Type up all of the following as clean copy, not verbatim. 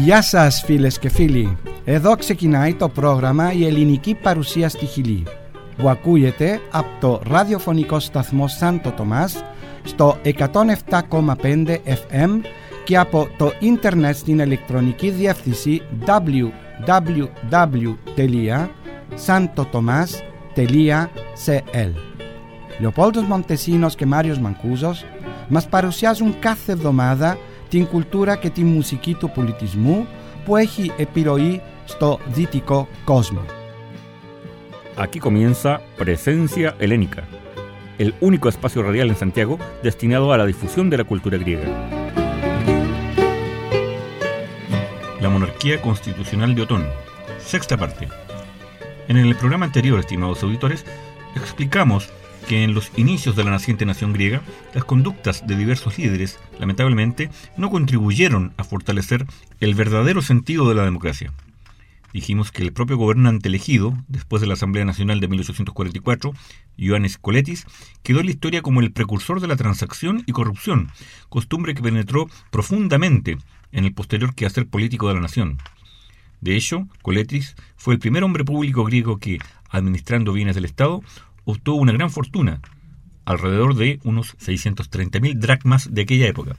Γεια σας φίλες και φίλοι. Εδώ ξεκινάει το πρόγραμμα «Η ελληνική παρουσία στη Χιλή» που ακούγεται από το ραδιοφωνικό σταθμό Σάντο Τομάς στο 107,5 FM και από το ίντερνετ στην ηλεκτρονική διεύθυνση www.santotomas.cl. Λεοπόλδος Μοντεσίνος και Μάριος Μανκούζος μας παρουσιάζουν κάθε εβδομάδα την κουλτούρα και τη μουσική του πολιτισμού που έχει επιρροή στο δυτικό κόσμο. Aquí comienza Presencia Helénica, el único espacio radial en Santiago destinado a la difusión de la cultura griega. La monarquía constitucional de Otón, sexta parte. En el programa anterior, estimados auditores, explicamos que en los inicios de la naciente nación griega, las conductas de diversos líderes, lamentablemente, no contribuyeron a fortalecer el verdadero sentido de la democracia. Dijimos que el propio gobernante elegido, después de la Asamblea Nacional de 1844, Ioannis Kolettis, quedó en la historia como el precursor de la transacción y corrupción, costumbre que penetró profundamente en el posterior quehacer político de la nación. De hecho, Kolettis fue el primer hombre público griego que, administrando bienes del Estado, obtuvo una gran fortuna, alrededor de unos 630.000 dracmas de aquella época.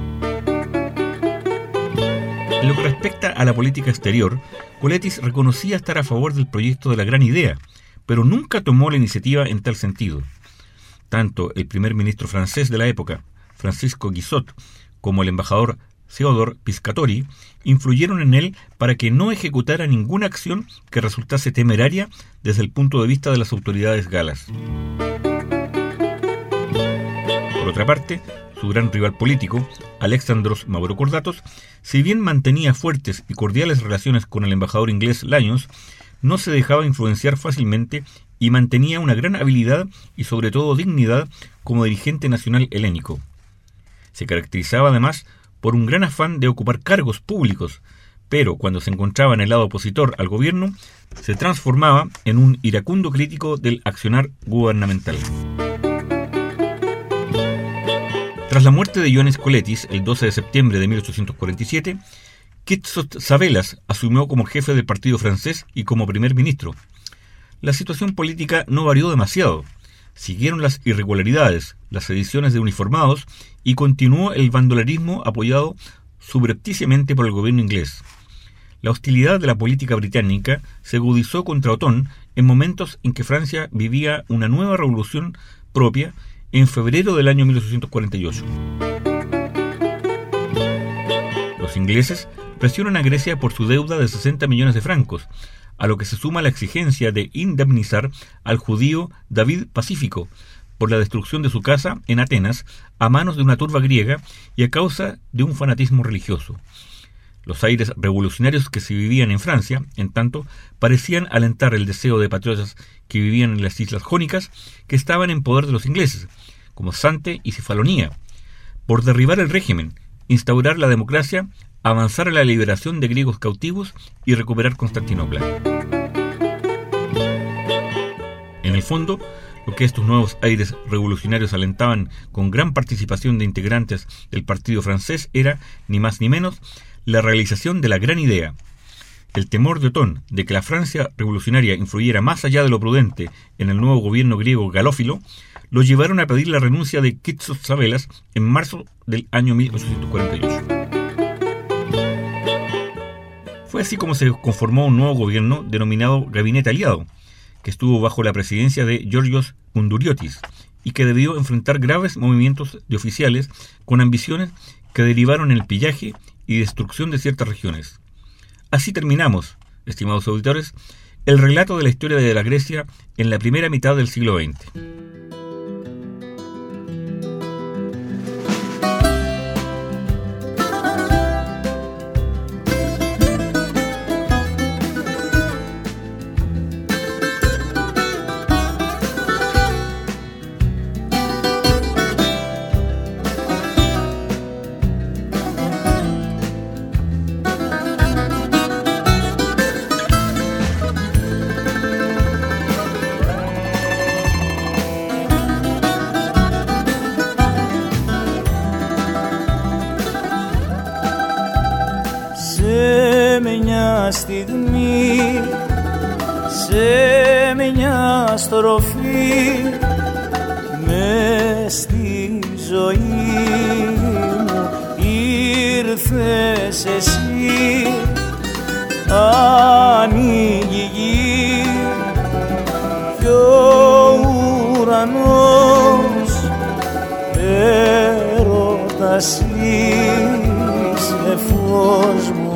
En lo que respecta a la política exterior, Kolettis reconocía estar a favor del proyecto de la Gran Idea, pero nunca tomó la iniciativa en tal sentido. Tanto el primer ministro francés de la época, Francisco Guizot, como el embajador Theodore Piscatori, influyeron en él para que no ejecutara ninguna acción que resultase temeraria desde el punto de vista de las autoridades galas. Por otra parte, su gran rival político, Alexandros Mavrokordatos, si bien mantenía fuertes y cordiales relaciones con el embajador inglés Lanyons, no se dejaba influenciar fácilmente y mantenía una gran habilidad y sobre todo dignidad como dirigente nacional helénico. Se caracterizaba además por un gran afán de ocupar cargos públicos, pero cuando se encontraba en el lado opositor al gobierno, se transformaba en un iracundo crítico del accionar gubernamental. Tras la muerte de Ioannis Kolettis, el 12 de septiembre de 1847, Kitsos Savelas asumió como jefe del partido francés y como primer ministro. La situación política no varió demasiado. Siguieron las irregularidades, las sediciones de uniformados y continuó el bandolerismo apoyado subrepticiamente por el gobierno inglés. La hostilidad de la política británica se agudizó contra Otón en momentos en que Francia vivía una nueva revolución propia en febrero del año 1848. Los ingleses presionan a Grecia por su deuda de 60 millones de francos, a lo que se suma la exigencia de indemnizar al judío David Pacífico por la destrucción de su casa en Atenas a manos de una turba griega y a causa de un fanatismo religioso. Los aires revolucionarios que se vivían en Francia, en tanto, parecían alentar el deseo de patriotas que vivían en las islas jónicas, que estaban en poder de los ingleses, como Zante y Cefalonia, por derribar el régimen, instaurar la democracia, avanzar a la liberación de griegos cautivos y recuperar Constantinopla. En el fondo, lo que estos nuevos aires revolucionarios alentaban con gran participación de integrantes del partido francés era, ni más ni menos, la realización de la gran idea. El temor de Otón de que la Francia revolucionaria influyera más allá de lo prudente en el nuevo gobierno griego galófilo, lo llevaron a pedir la renuncia de Kitsos Savelas en marzo del año 1848. Fue así como se conformó un nuevo gobierno denominado Gabinete Aliado, que estuvo bajo la presidencia de Georgios Kunduriotis y que debió enfrentar graves movimientos de oficiales con ambiciones que derivaron en el pillaje y destrucción de ciertas regiones. Así terminamos, estimados auditores, el relato de la historia de la Grecia en la primera mitad del siglo XX. στιγμή, σε μια στροφή μες στη ζωή μου ήρθες εσύ. Ανοίγει η γη κι ο ουρανός, έρωτας είσαι φως μου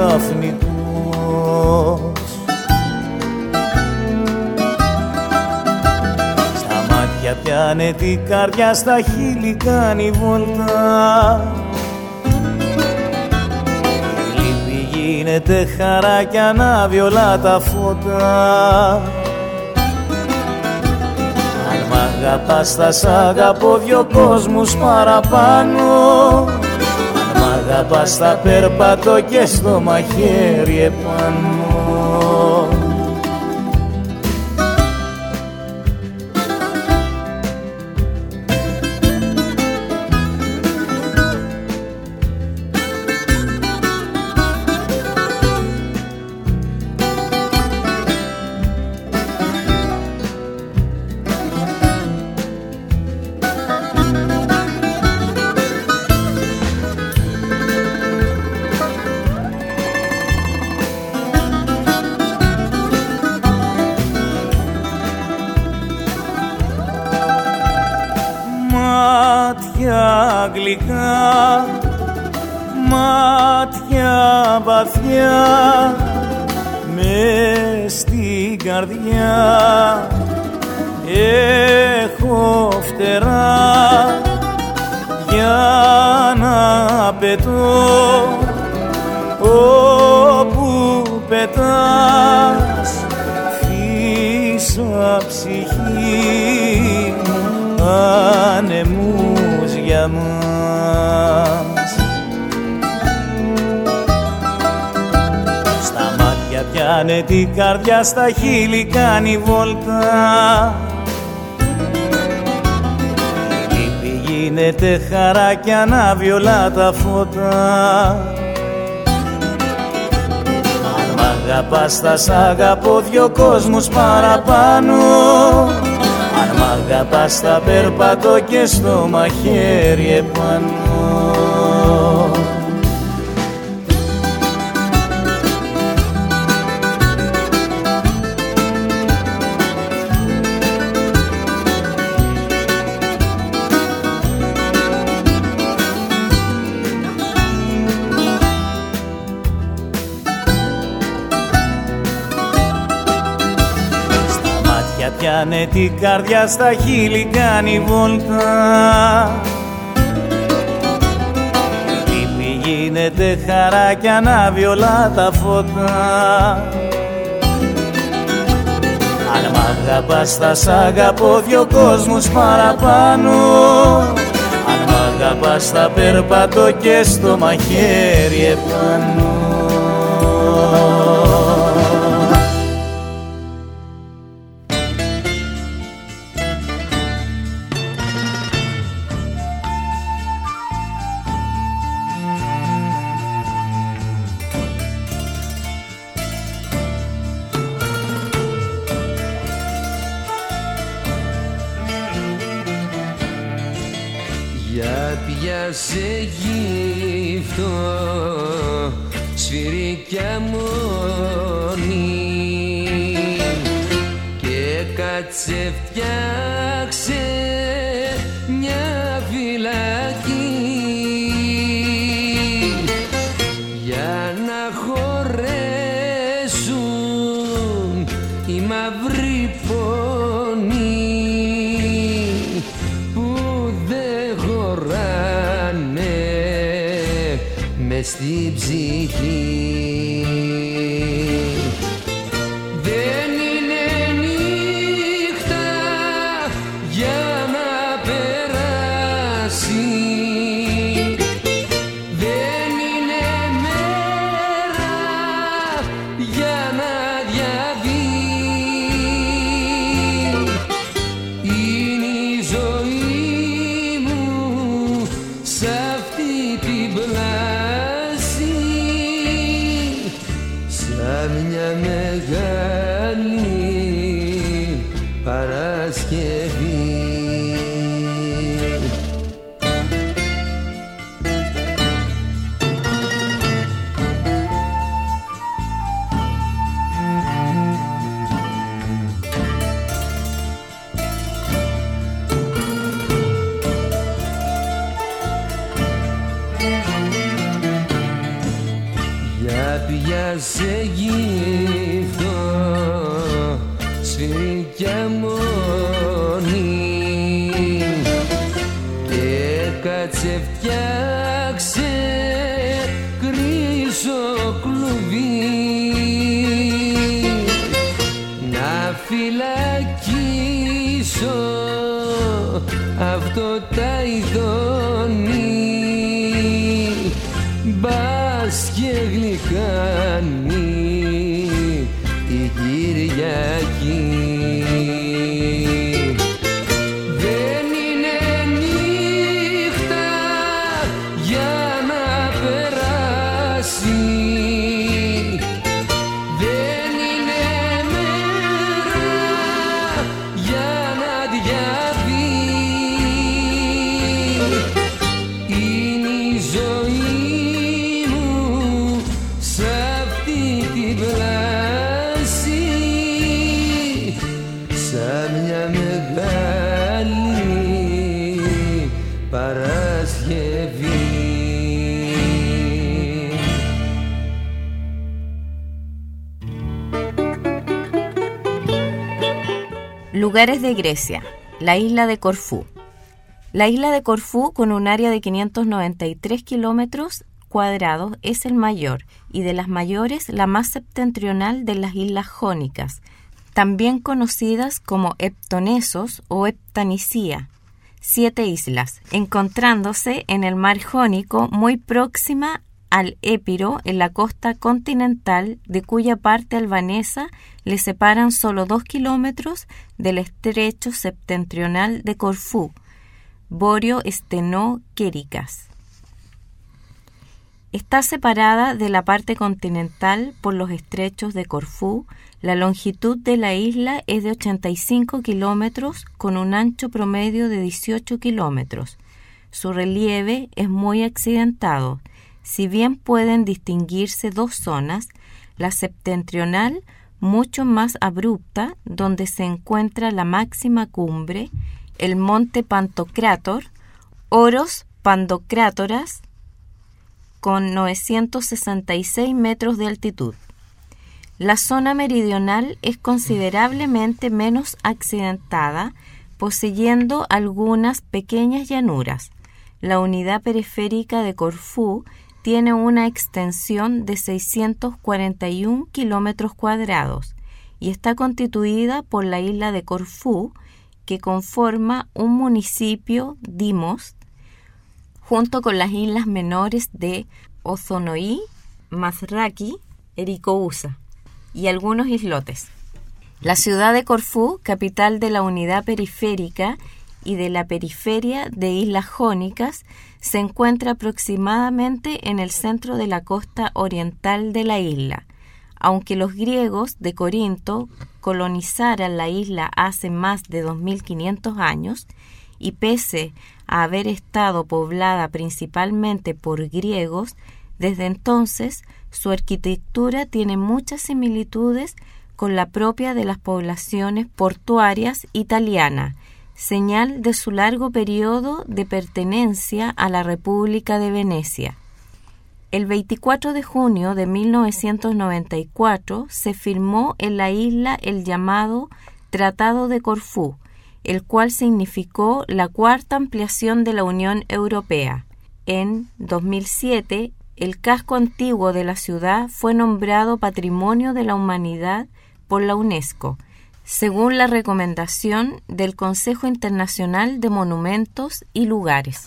ξαφνικός. Στα μάτια πιάνε την καρδιά, στα χείλη κάνει βόλτα. Γίνεται χαρά κι ανάβει όλα τα φώτα. Αν μ' αγαπάς θα σ' αγαπώ δυο κόσμους παραπάνω. Αν μ' αγαπάς θα περπατώ και στο μαχαίρι επάνω. Γλυκά, μάτια βαθιά, μες στην καρδιά έχω φτερά για να πετώ όπου πετάς. Φύσα ψυχή μου ανεμούς για μας. Στα μάτια πιάνε την καρδιά, στα χείλη κάνει βόλτα. Η λύπη γίνεται χαρά κι ανάβει όλα τα φώτα. Αν μ' αγαπάς θα σ' αγαπώ δυο κόσμους παραπάνω. Αν μ' αγαπάς θα περπατώ και στο μαχαίρι επάνω. Πιάνε την καρδιά, στα χείλη κάνει βόλτα. Η λύπη γίνεται χαρά κι ανάβει όλα τα φώτα. Αν μ' αγαπάς θα σ' αγαπώ δυο κόσμους παραπάνω. Αν μ' αγαπάς θα περπατώ και στο μαχαίρι επάνω. σε γύφτω σφυρικιά μόνη και κάτσε φτιάξε μια φυλακή για να χωρέσουν οι μαύροι πόνοι που δεν χωράνε μες στην ψυχή. Δεν είναι νύχτα για να περάσει, δεν είναι μέρα για να διαβεί. Είναι η ζωή μου σ' αυτή την πλάση, σ' σε γύφτο σφυρικιά μόνη και κάτσε φτιάξε κρύσο κλουβί να φυλακίσω αυτό τα ειδώνει μπας και γλυκάνει τη Κυριακή. Δεν είναι νύχτα για να περάσει, δεν είναι μέρα για να διαβεί. Είναι η ζωή μου σ' αυτή την πλάση σαν μια μεγάλη Παρασκευή. Lugares de Grecia, la isla de Corfú. La isla de Corfú, con un área de 593 kilómetros cuadrados, es el mayor y de las mayores la más septentrional de las islas jónicas, también conocidas como Heptonesos o Heptanicía, 7 islas, encontrándose en el mar Jónico muy próxima al Épiro en la costa continental, de cuya parte albanesa le separan solo 2 kilómetros del estrecho septentrional de Corfú, Borio-Steno-Kéricas. Está separada de la parte continental por los estrechos de Corfú. La longitud de la isla es de 85 kilómetros con un ancho promedio de 18 kilómetros. Su relieve es muy accidentado. Si bien pueden distinguirse dos zonas, la septentrional, mucho más abrupta, donde se encuentra la máxima cumbre, el monte Pantocrátor, Oros Pandocrátoras, con 966 metros de altitud. La zona meridional es considerablemente menos accidentada, poseyendo algunas pequeñas llanuras. La unidad periférica de Corfú tiene una extensión de 641 kilómetros cuadrados y está constituida por la isla de Corfú, que conforma un municipio, Dimos, junto con las islas menores de Ozonoí, Mazraki, Erikousa y algunos islotes. La ciudad de Corfú, capital de la unidad periférica y de la periferia de islas jónicas, se encuentra aproximadamente en el centro de la costa oriental de la isla. Aunque los griegos de Corinto colonizaran la isla hace más de 2500 años, y pese a haber estado poblada principalmente por griegos, desde entonces su arquitectura tiene muchas similitudes con la propia de las poblaciones portuarias italianas, señal de su largo periodo de pertenencia a la República de Venecia. El 24 de junio de 1994 se firmó en la isla el llamado Tratado de Corfú, el cual significó la cuarta ampliación de la Unión Europea. En 2007, el casco antiguo de la ciudad fue nombrado Patrimonio de la Humanidad por la UNESCO, según la recomendación del Consejo Internacional de Monumentos y Lugares.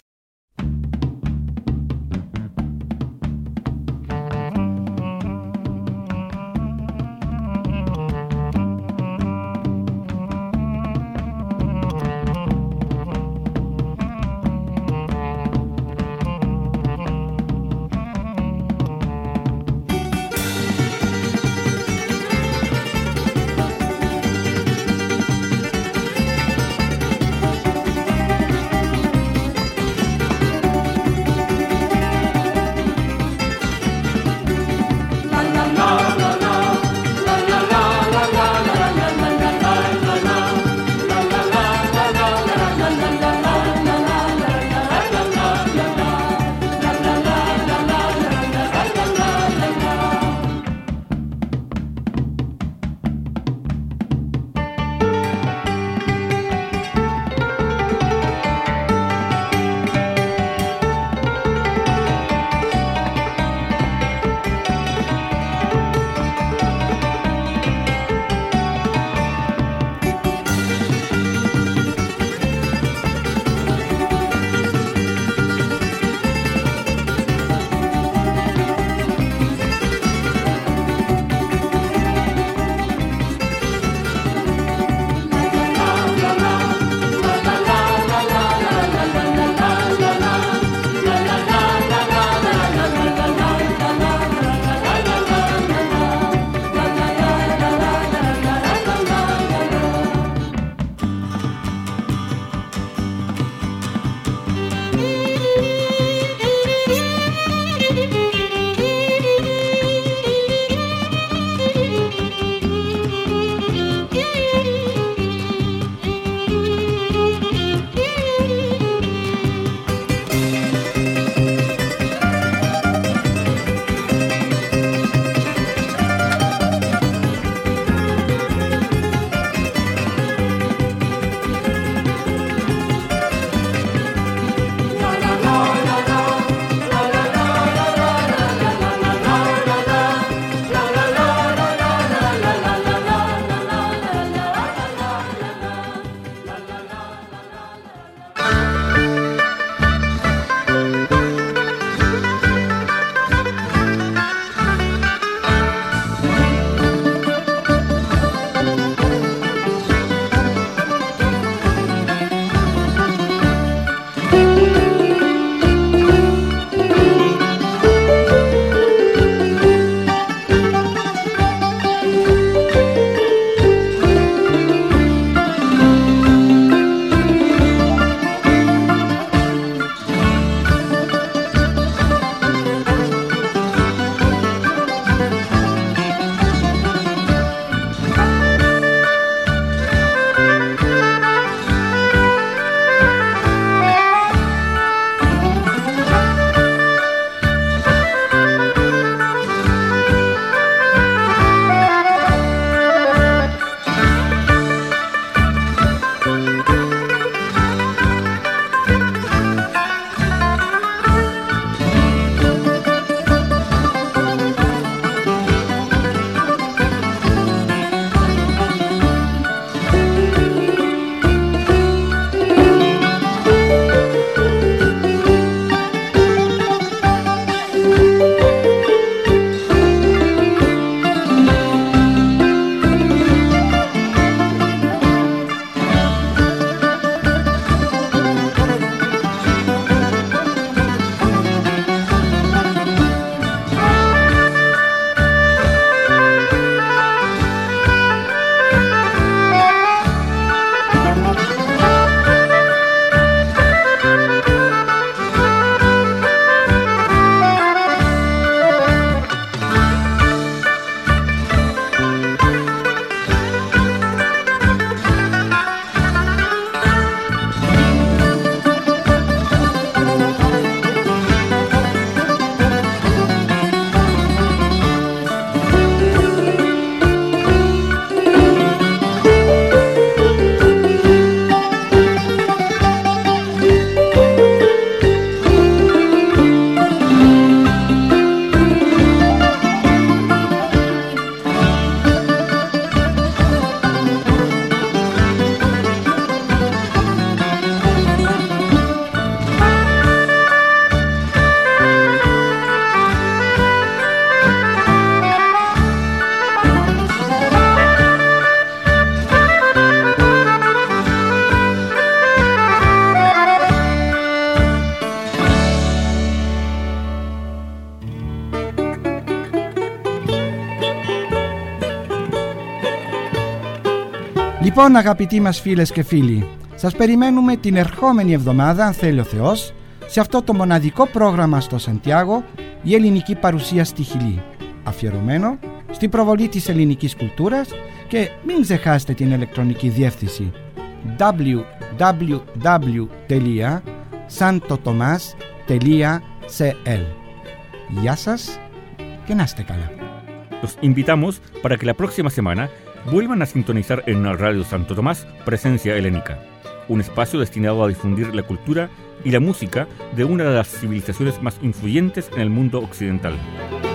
Λοιπόν, αγαπητοί μας φίλες και φίλοι, σας περιμένουμε την ερχόμενη εβδομάδα, αν θέλει ο Θεός, σε αυτό το μοναδικό πρόγραμμα στο Σαντιάγο, η ελληνική παρουσία στη Χιλή, αφιερωμένο στην προβολή της ελληνικής κουλτούρας, και μην ξεχάσετε την ηλεκτρονική διεύθυνση www.santotomas.cl. Γεια σας και να είστε καλά. Los invitamos para que la próxima semana vuelvan a sintonizar en Radio Santo Tomás Presencia Helénica, un espacio destinado a difundir la cultura y la música de una de las civilizaciones más influyentes en el mundo occidental.